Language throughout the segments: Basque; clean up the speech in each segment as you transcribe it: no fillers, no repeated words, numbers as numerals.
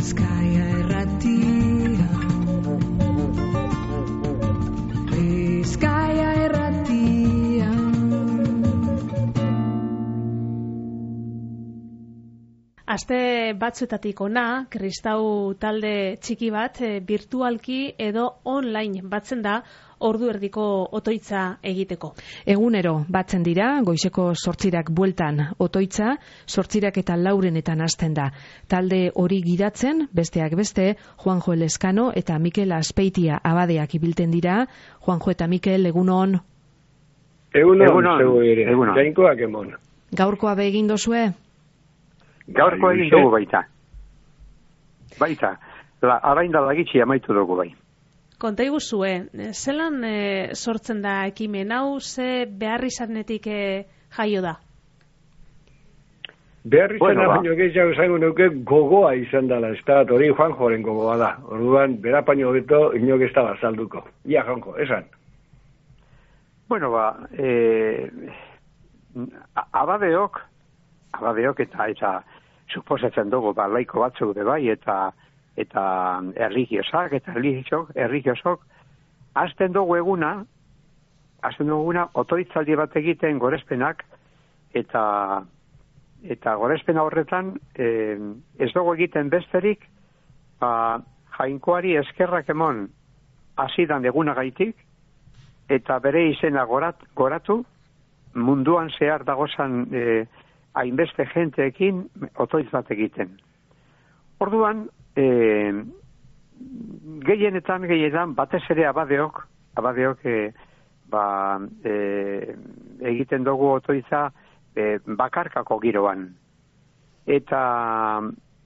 Aste batzuetatik ona, kristau talde txiki bat virtualki edo online batzen da ordu erdiko otoitza egiteko. Egunero batzen dira, goizeko 8 bueltan otoitza, 8:04 hasten da. Talde hori gidatzen, besteak beste, Juanjo Elezkano eta Mikel Azpeitia abadeak ibilten dira. Juanjo eta Mikel, egunon. Egunon. Jainkoak emon. Gaurkoa be egin dozue? Gaurko egin dugu baita. Arain da lagitxi amaitu dugu bai. Konta iguzue, zelan sortzen da ekimen hau, ze behar izanetik jaio da? Behar izan baino gehiago zango nuke gogoa izan dela, ez da, hori Juanjoren gogoa da. Orduan, berapaino beto, inok ez da bazalduko. Ia, Juanjo, esan. Bueno, abadeok eta suposatzen dugu laiko batzuk de bai eta erlijiosak eta erlijiosok hasten dugu eguna otoitzaldi bat egiten gorespenak eta gorespena horretan ez dugu egiten besterik jainkoari eskerrak emon hasidan egunagaitik eta bere izena goratu munduan zehar dagozan hainbeste jenteekin otoitz bat egiten. Orduan, gehienetan batez ere abadeok egiten dugu otoitza bakarkako giroan. Eta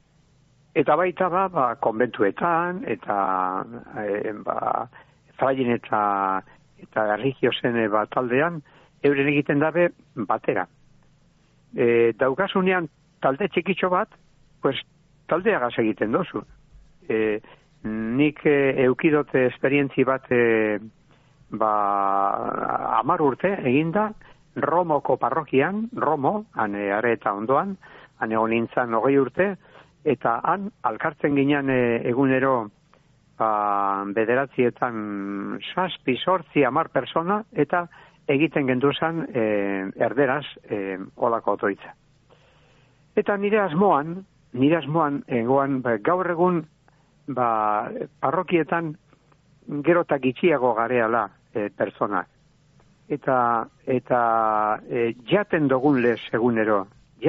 baita konbentuetan eta fraien eta erlijiosen taldean euren egiten dabe batera. Daukasunean talde txikitxo bat, pues taldeagaz egiten dozu. Nik eukidote esperientzi bat 10 urte eginda, Romoko parrokian, han areta ondoan, han egon nintzen 20 urte, eta han alkartzen ginen egunero bederatzietan 7, 8, 10 persona, eta egiten genduzan erderaz olako otoitza. Eta nire asmoan egoan gaur egun parrokietan gero eta gitxiago gareala personak. Eta jaten dugun lez egunero,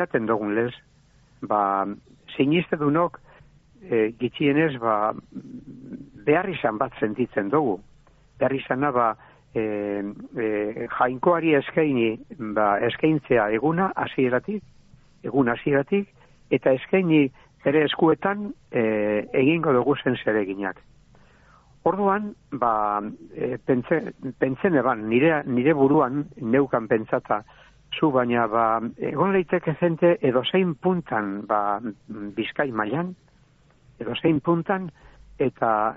sinistedunok gitxienez behar izan bat sentitzen dugu. Behar izana jainkoari eskaintzea egun hasieratik eta eskaini ere eskuetan egingo dugu zen zereginak. Orduan, pentsen eban, nire buruan neukan pentsata zu, baina egon leiteke jente edozein puntan Bizkai mailan, edozein puntan eta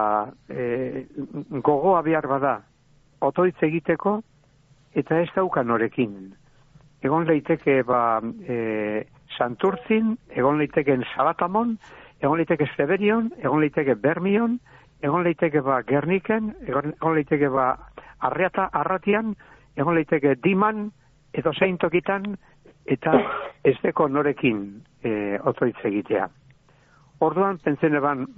gogoa behar bada otoitz egiteko eta ez daukan horekin. Egon leiteke Santurtzin, egon leiteke Salatamon, egon leiteke Zeberion, egon leiteke Bermion, egon leiteke Gerniken, egon leiteke Arratian, egon leiteke Diman, edo zein tokitan, eta ez deko norekin otoitz egitea. Orduan, pentsen eban,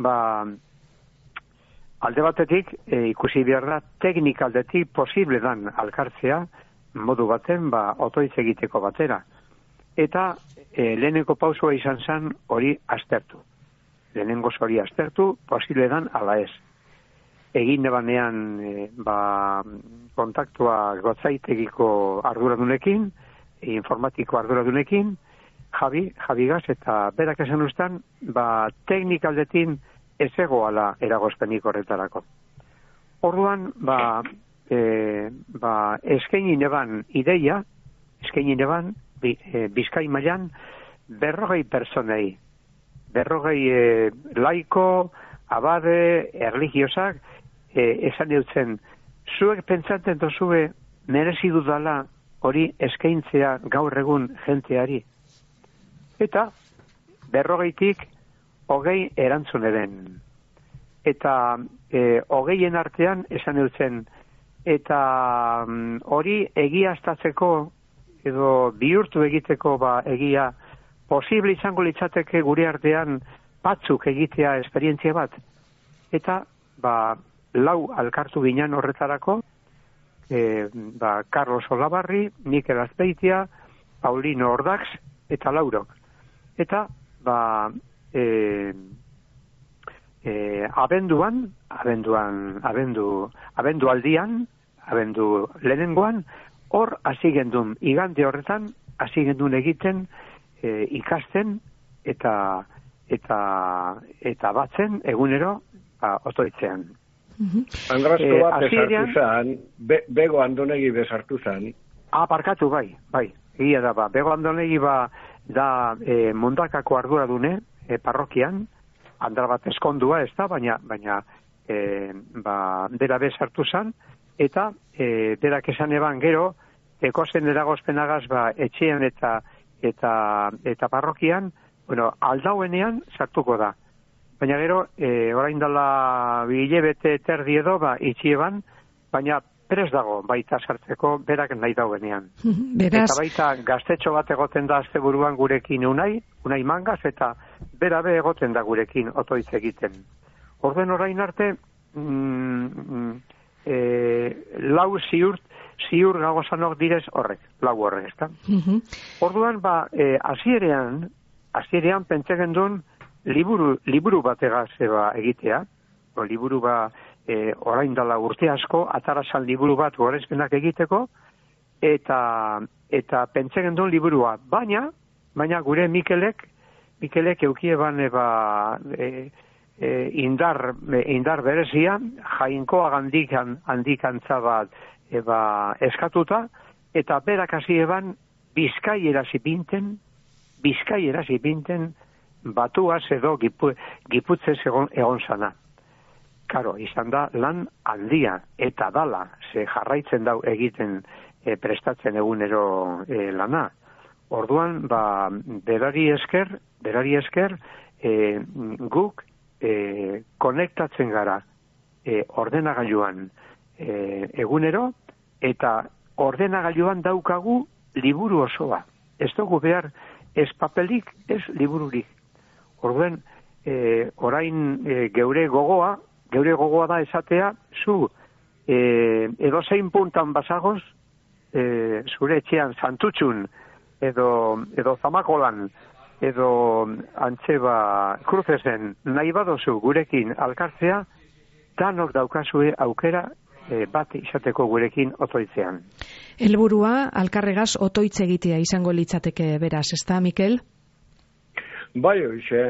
alde batetik, ikusi behar da, teknikaldetik posible dan alkartzea, modu baten, otoitz egiteko batera. Eta lehenengo pausua izan zen hori aztertu. Lehenengo hori aztertu, posible dan ala ez. Egin nebanean kontaktua gotzaitegiko arduradunekin, informatiko arduradunekin, Javigaz, eta berak esan ustan, teknikaldetin ez egoala eragozpenik horretarako. Orduan, eskaini neban ideia, Bizkai mailan 40 personei, 40 laiko, abade, erlijiosak, esan eutzen, zuek pentsatzen dozue merezi dudala hori eskaintzea gaur egun jenteari. Eta 40tik hogei erantzuneren. Eta hogeien artean esan eutzen, eta hori egiaztatzeko edo bihurtu egiteko egia posible izango litzateke gure artean batzuk egitea esperientzia bat. Eta lau alkartu ginen horretarako, Carlos Olabarri, Mikel Azpeitia, Paulino Ordax eta Laurok. Eta abendu lehenengoan, hor hasi gendun, igande horretan, hasi gendun egiten, ikasten eta batzen egunero otoitzean. Andrasko bat besartu zan, Bego Andonegi besartu zan. Parkatu, bai. Egia da, Bego Andonegi da Mundakako arduradune, parrokian, andra bat eskondua ez da, baina bera besartu zan, eta berak esan eban gero, ekozen eragozpenagaz etxean eta parrokian, aldauenean sartuko da. Baina gero, orain dela hilabete terdi edo, itxi eban, baina prest dago baita sartzeko berak nahi dauenean. Eta baita gaztetxo bat egoten da asteburuan gurekin unai mangaz, eta berabe egoten da gurekin otoitz egiten. Orden orain arte, lau ziur gagozanok direz lau horrek, ezta? Orduan, hasierean pentsegen duen liburu bategaz egitea, liburu orain dela urte asko, atarasan liburu bat gorezpenak egiteko, eta pentsegen duen liburua. Baina gure Mikelek eukie ban indar berezia, jainkoa handikantza bat eskatuta, eta berak hasi eban bizkaiera zipinten batuaz edo giputzez egon zana. Karo, izan da lan handia eta dala, ze jarraitzen dau egiten prestatzen egunero lana. Orduan, berari esker, guk konektatzen gara ordenagailuan egunero, eta ordenagailuan daukagu liburu osoa. Ez dugu behar ez papelik, ez libururik. Orduan, orain geure gogoa da esatea, zu edozein puntan basagoz, zure etxean santutxun, edo zamakolan, edo antzeba kruzesen nahi badozu gurekin alkartzea, danok daukazue aukera bat izateko gurekin otoitzean. Helburua alkarregaz otoitz egitea izango litzateke beraz, ezta, Mikel? Bai,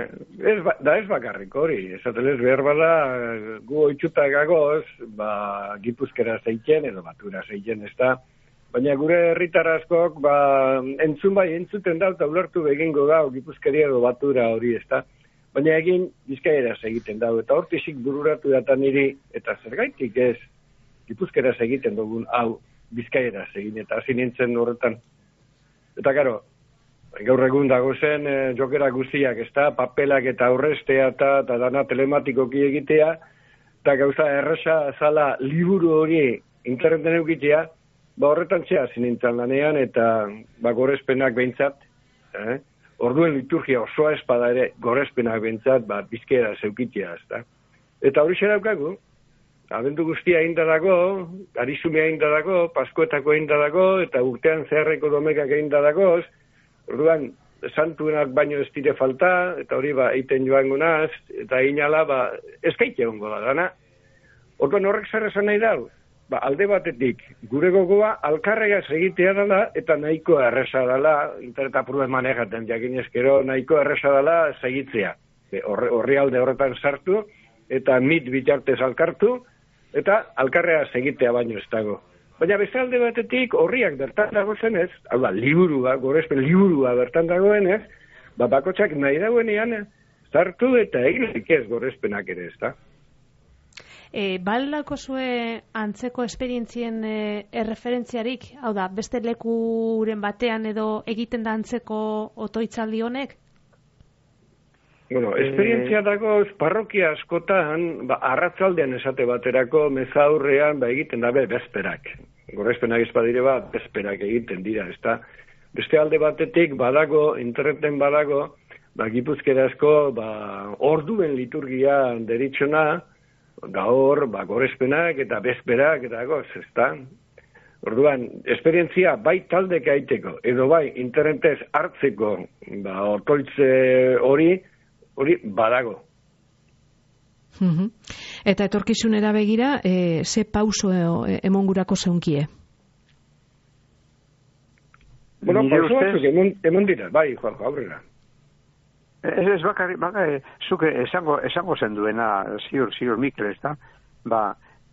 ez bakarrik hori, esatelez behar bada gu oitzuta gagoz, Gipuzkera zeitzen edo Batura zeitzen, ez da, baina gure herritarazkok entzuten da eta ulertu egingo da Gipuzkeria edo Batura hori, ez da, baina egin Bizkaieraz egiten da, eta hortizik bururatu data niri, eta zergaitik ez Gipuzkeraz egiten dugun hau Bizkaieraz egin, eta hasi nintzen horretan. Eta karo, gaur egun dago zen jokera guztiak, ez da, papelak eta aurrestea eta dana telematikoki egitea, eta gauza erresa zala liburu hori interneten eukitea, horretan txea zinintzen lanean, eta gorezpenak behintzat, orduen liturgia osoa espada ere gorezpenak behintzat, Bizkaieraz eukitea, ez da. Eta hori xera daukagu, abendu guztia egin dago, arizumea egin dago, paskoetako egin dago, eta urtean zeharreko domekak egin dagoz. Orduan, santuenak baino ez dire falta, eta hori eiten joango naz, eta inala, eskaite hongo da dana. Orduan horrek zer esan nahi dau? Alde batetik, gure gogoa alkarregaz egitea dela, eta nahiko erresa dela, internet apuruen manejaten jakin eskero, nahiko erresa dela segitzea. Horri alde horretan sartu, eta mit bitartez alkartu, eta alkarregaz egitea baino ez dago. Baina beste alde batetik horriak bertan dago zenez, hau da, gorezpen liburua bertan dagoenez, bakotxak nahi dagoenean zartu eta eginek ez gorezpenak ere, ez da? Baldako zue antzeko esperientzien erreferentziarik, hau da, beste lekuren batean edo egiten da antzeko otoitzaldi honek? Bueno, esperientzia dago parrokia askotan, arratzaldean esate baterako, mezaurrean, egiten dabe bezperak. Gorespenak espadire bezperak egiten dira, ezta? Beste alde batetik badago, interneten badago, gipuzkerazko, orduen liturgia deritxona, gaur, gorespenak eta bezperak eta goz, ezta? Orduan, esperientzia bai taldeka aiteko, edo bai internetez hartzeko, otoitze hori badago. Eta etorkizunera begira, ze pauso emongurako zeunkie? Bueno, pauso batzuk emon dira, bai, Juanjo, aurrera. Ez bakarrik, zuk esango zen duena, ziur Mikel, ez da?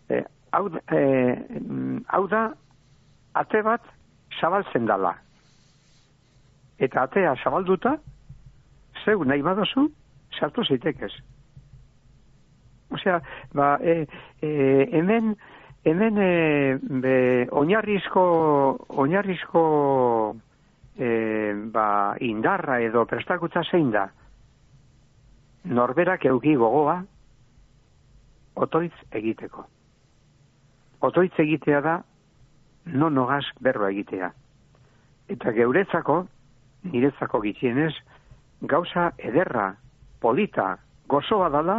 Hau da, ate bat zabaltzen dala. Eta atea zabalduta, zeu nahi badozu, sartu zeitekez. Osea, hemen oinarrizko indarra edo prestakutza zein da. Norberak euki gogoa otoitz egiteko. Otoitz egitea da nonogaz berba egitea. Eta geuretzako, niretzako gitxienez, gauza ederra, polita, gozoa dala,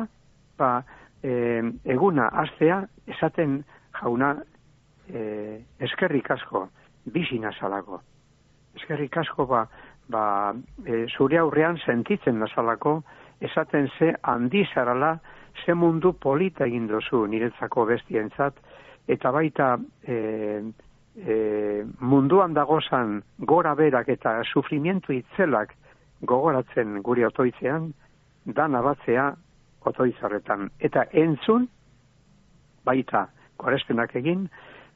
eguna hastea esaten jauna eskerrik asko bizi nazalako. Eskerrik asko zure aurrean sentitzen nazalako, esaten ze handi zarala, ze mundu polita egin dozu niretzako bestientzat, eta baita munduan dagozan gora berak eta sufrimientu itzelak gogoratzen guri otoitzean, dana batzea otoitzarretan. Eta entzun, baita korespenak egin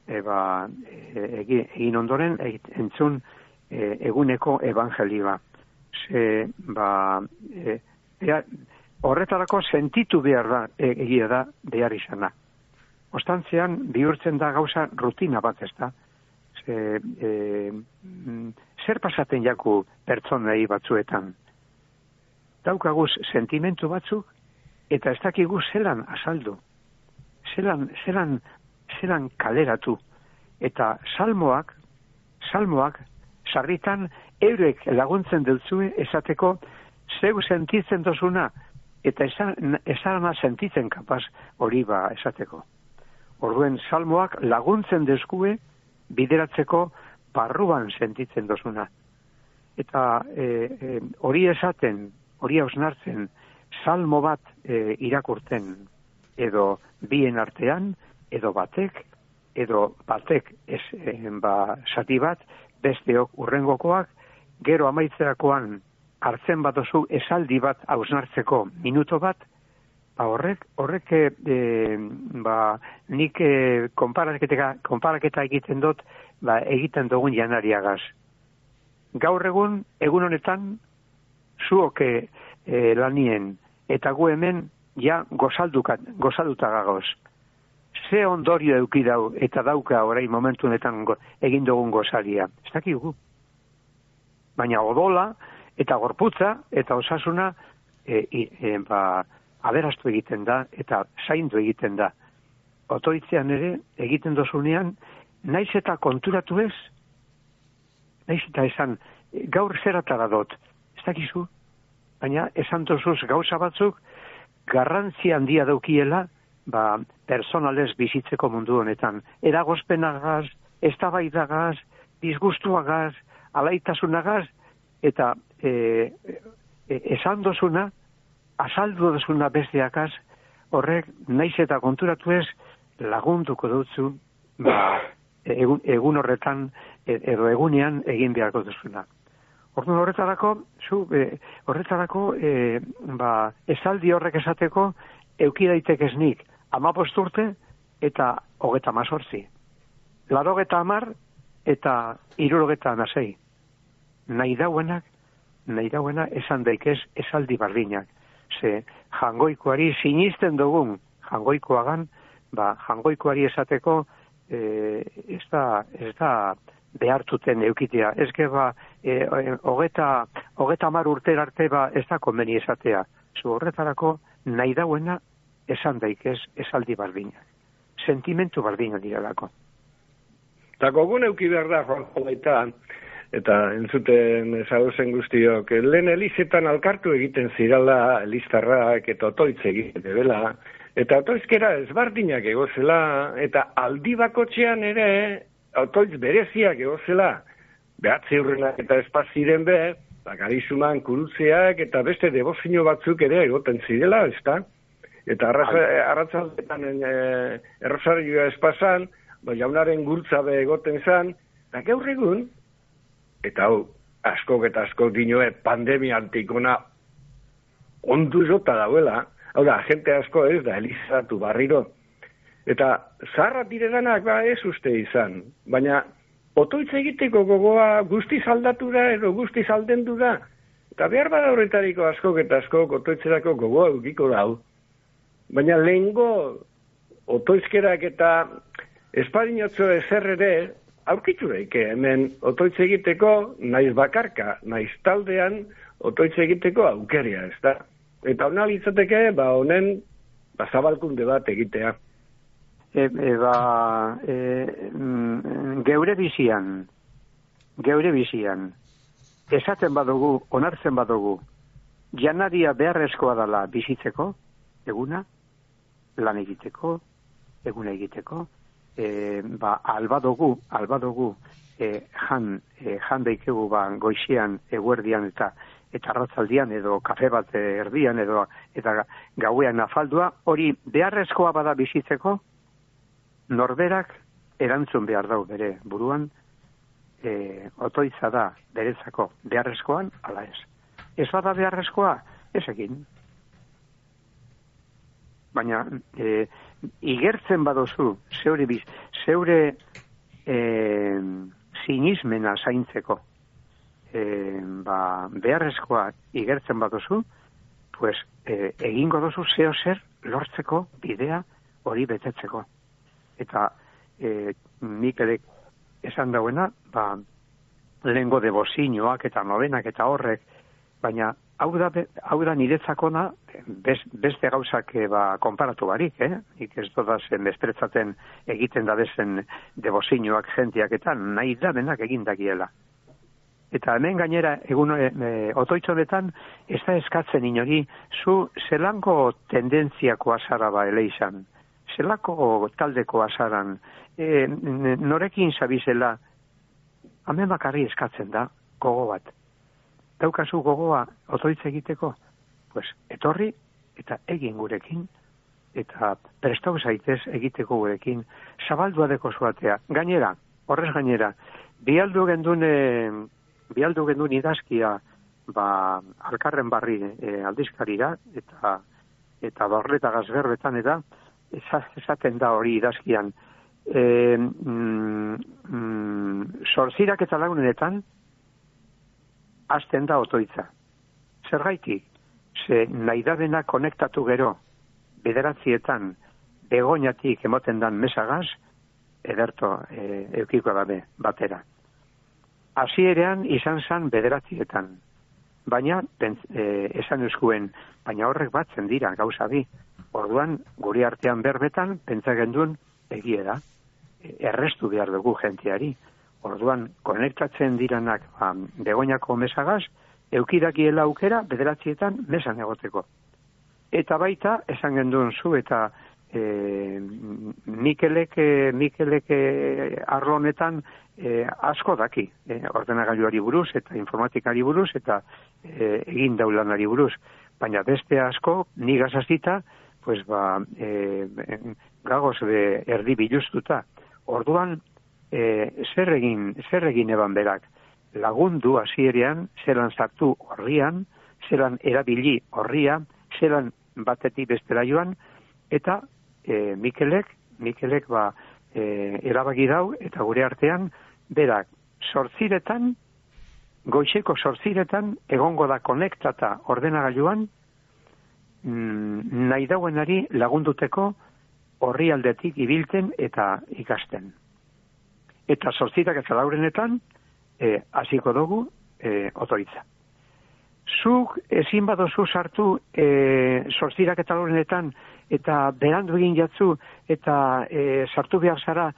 ondoren, entzun eguneko evangelioa. Horretarako sentitu behar da, egia da, behar izana. Ostantzean, bihurtzen da gauza rutina bat, ez da? Zer pasaten jaku pertsonei batzuetan? Daukaguz sentimentu batzuk, eta ez dakigu zelan azaldu. Zelan kaleratu. Eta salmoak, sarritan, eurek laguntzen dutzue esateko, zeu sentitzen dozuna, eta esana sentitzen kapaz hori esateko. Orduen salmoak laguntzen dezkue bideratzeko barruan sentitzen dozuna. Eta hori esaten, hori hausnartzen, salmo bat irakurten, edo bien artean, edo batek sati bat, besteok urrengokoak, gero amaitzerakoan hartzen bat oso esaldi bat hausnartzeko minuto bat, horrek nik konparaketa egiten dut egiten dugun janariagaz. Gaur egun honetan zuok lanien eta gu hemen ja gozaduta gagoz. Ze ondorio eduki dau eta dauka orain momentu honetan egin dugun gozalia. Ez dakigu. Baina odola eta gorputza eta osasuna aberastu egiten da eta zaindu egiten da. Otoitzean ere egiten dozunean, naiz eta konturatu ez, naiz eta esan, gaur zeratara dut, ez dakizu, baina esan dozuz gauza batzuk garrantzi handia daukiela personalez bizitzeko mundu honetan. Eragozpenagaz, eztabaidagaz, disgustuagaz, alaitasunagaz, eta esan dozuna, azaldu dozuna besteakaz, horrek naiz eta konturatu ez lagunduko dutzu egun horretan edo egunean egin beharko duzuna. Orduan horretarako esaldi horrek esateko euki daitekez nik 15 urte eta 38. 80 eta 76. Nahi dauena esan daikez esaldi bardinak. Ze jangoikoari sinisten dugun jangoikoagan, jangoikoari esateko ez da behartuten eukitea. Ez geba, 30 urtera arte ez da konbeni esatea. Zu horretarako nahi dauena esan daikez esaldi bardinak. Sentimentu bardinak direlako. Eta gogun euki behar da, Juanjo baita, eta entzuten ezaguzen guztiok, lehen elizetan alkartu egiten zirala, eliztarrak eta otoitz egiten dela, eta otoizkera ezbardinak egozela, eta aldi bakotxean ere, otoitz bereziak egozela, behatzi hurrenak eta espaziren be, garizuman kurutzeak eta beste debozio batzuk ere egoten zirela, ezta? Eta arratzaldetan errosarioa espazan, jaunaren gurtzabe egoten zan, eta gaur egun, eta hau, askok eta askok dinoe pandemia antikona ondu jota dauela, hau da, agente asko ez da, elizatu barriro. Eta zaharra diredanak ez uste izan, baina otoitz egiteko gogoa guztiz aldatu da edo guztiz aldendu da. Eta behar bada horretariko askok eta askok otoitzerako gogoa eukiko dau. Baina lehengo otoizkerak eta espadinotzo ezer ere aurkitu daike hemen otoitz egiteko naiz bakarka, naiz taldean otoitz egiteko aukeria, ez da? Eta hona litzateke, honen zabalkunde bat egitea. Geure bizian, esaten badugu, onartzen badugu, janaria beharrezkoa dela bizitzeko, eguna, lan egiteko, eguna egiteko, albadogu, jan daikegu goizian, eguerdian eta arratzaldian edo kafe bat erdian eta gauean afaldua, hori beharrezkoa bada bizitzeko, norberak erantzun behar dau bere buruan, otoitza da berezako beharrezkoan, ala ez. Ez bada beharrezkoa, ez egin. Baina, igertzen badozu, zeure sinismena zaintzeko, beharrezkoa igertzen badozu, pues, egingo dozu zeo zer lortzeko bidea hori betetzeko. Eta Mikelek esan dauena, lehengo debozinoak eta novenak eta horrek, baina hau da niretzakona beste gauzak konparatu barik, nik ez dodazen despretzaten egiten da bezen debozinoak jentiak eta nahi da denak egindakiela. Eta hemen gainera, otoitzonetan, ez da eskatzen inori, zu zelango tendentziako azara eleixan, zelako taldeko azaran, norekin zabizela, hemen bakarri eskatzen da, gogo bat. Daukazu gogoa otoitz egiteko, pues etorri eta egin gurekin, eta prestau zaitez egiteko gurekin, zabaldua deko zuatea. Gainera, horrez gainera, bialdu gendun idazkia alkarren barri aldizkarira, eta barreta gazberbetan eta esaten da hori idazkian. Zortzirak eta lagunenetan, hasten da otoitza. Zergaitik, ze nahi da dena konektatu gero, bederatzietan, begoñatik emoten dan mesagaz, ederto eukiko dabe batera. Hasierean izan zan bederatzietan, baina esan euskuen, baina horrek batzen dira gauza bi. Orduan, guri artean berbetan, pentsa genduen egie da, errestu behar dugu jentiari. Orduan, konektatzen diranak begoñako mesagaz, eukidakiela aukera bederatzietan mesan egoteko. Eta baita, esan genduen zu eta Mikelek arlonetan asko daki, ordenagailuari buruz eta informatikari buruz eta egin daulanari buruz. Baina beste asko, nigaz azita, pues gagoz erdi biluztuta. Orduan, zer egin eban berak, lagundu hasierean, zelan sartu horrian, zelan erabili horria, zelan batetik bestela joan, eta Mikelek erabaki dau, eta gure artean, berak, goizeko 8 egongo da konektata ordenagailuan, nahi dauenari lagunduteko horri aldetik ibilten eta ikasten. eta 8:04 hasiko dugu otoitza. Zuk ezin badozu sartu 8:04 eta berandu egin jatzu eta sartu behar zara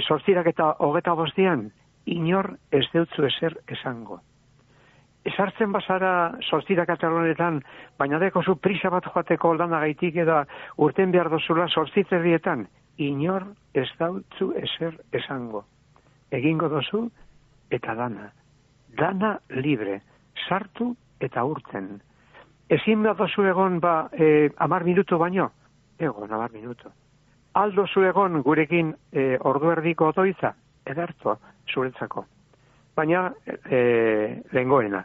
8:25 inor ez deutzu ezer esango. Esartzen bazara 8:04 baina dekozu prisa bat joateko lanagaitik edo urten behar dozula 8:30 inor ez deutzu ezer esango. Egingo dozu eta dana libre, sartu eta urten. Ezin badozu egon 10 minutu baino, egon 10 minutu. Aldozu egon gurekin ordu erdiko otoitza, ederto zuretzako. Baina lehengoena.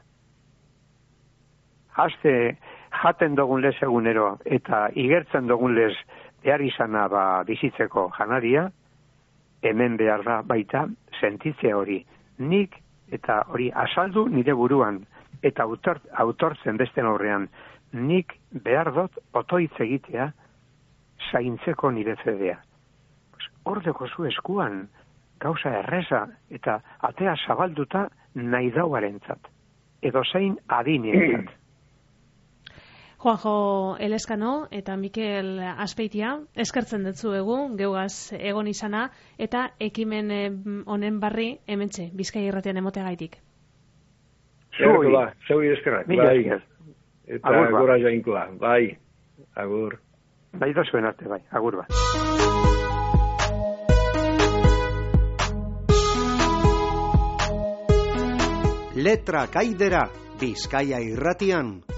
Haste jaten dugun lez egunero eta igertzen dugun lez behar izana bizitzeko janaria, hemen behar da baita sentitze hori. Nik eta hori azaldu nire buruan eta autortzen besten aurrean, nik behar dut otoitz egitea zaintzeko nire fedea. Hordeko zu eskuan gauza erreza eta atea zabalduta nahi dauarentzat. Edo zein adinentzat. Juanjo Eleskano eta Mikel Azpeitia, eskertzen dutzuegu, geugaz egon izana, eta ekimen honen barri hementxe, Bizkaia Irratian emoteagaitik. Zeu eskerrak, bai. Eta gora jainkoa, bai. Agur. Bai da zuen arte, bai. Agur, bai. Letra Kaidera, Bizkaia Irratian.